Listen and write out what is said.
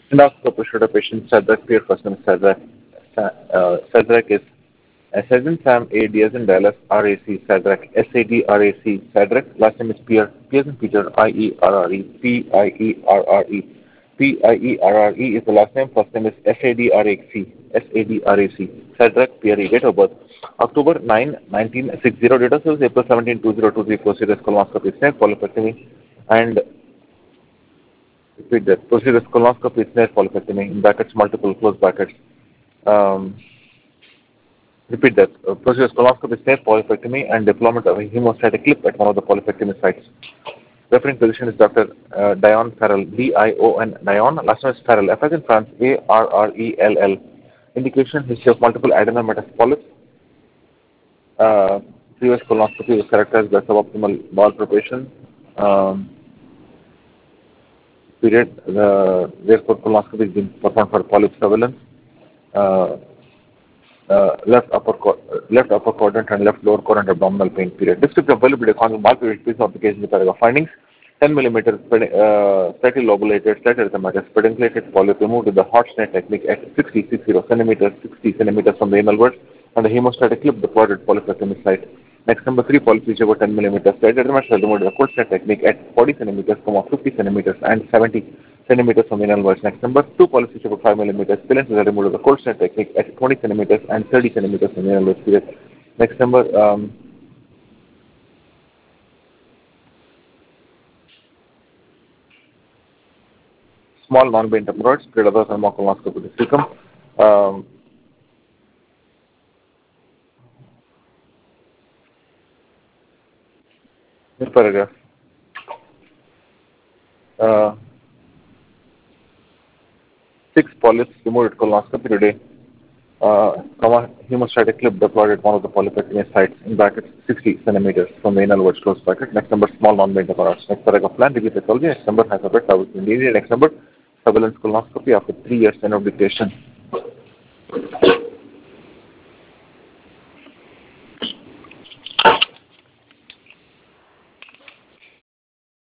Endoscopy showed a patient Shadrach Pierre, first name is Shadrach. Shadrach is Sajan Sam A. Diazin Dallas RAC Shadrach SADRAC Shadrach. Last name is Pierre. Pierre Peter IERRE PIERRE. PIERRE is the last name. First name is SADRAC. Shadrach Pierre. Date of birth October 9, 1960. Date of service April 17, 2023. Procedure colonoscopy, snare polypectomy, and repeat that. Procedure colonoscopy, snare polypectomy. In brackets, multiple close brackets. Um, Repeat that. Procedure colonoscopy, snare polypectomy, and deployment of a hemostatic clip at one of the polypectomy sites. Referring physician is Dr. Dion Farrell, Dion, Dion. Last name is Farrell, F as in France, ARRELL. Indication, history of multiple adenomatous polyps. Uh, Previous colonoscopy was characterized by suboptimal bowel preparation. Um, Period. Therefore, colonoscopy is being performed for polyp surveillance. Uh, left upper quadrant and left lower quadrant abdominal pain period. Descriptive availability of constant ball period piece of application with paragraph findings. 10 millimeters slightly lobulated, slightly erythematous, pedunculated polyp removed with the hot snare technique at 60 centimeters, 60 centimeters from the anal verge and the hemostatic clip deployed at polypectomy site. Next, number 3 polyps which about 10 millimeters, slightly erythematous removed with the cold snare technique at 40 centimeters, 50 centimeters and 70 centimeters from the anal verge. Next, number 2 polyps which about 5 millimeters, spillage is removed with the cold snare technique at 20 centimeters and 30 centimeters from the anal verge period. Next, number small non-bent hemorrhoids, spread others and colonoscopy cecum. Um, this paragraph. Uh, 6 polyps removed at colonoscopy today. Hemostatic clip deployed at one of the polypectomy sites in brackets 60 centimeters from the anal verge close bracket. Next number small non-bent hemorrhoids. Next paragraph plan review pathology. Next number hyperpet Next number surveillance colonoscopy after 3 years of dictation.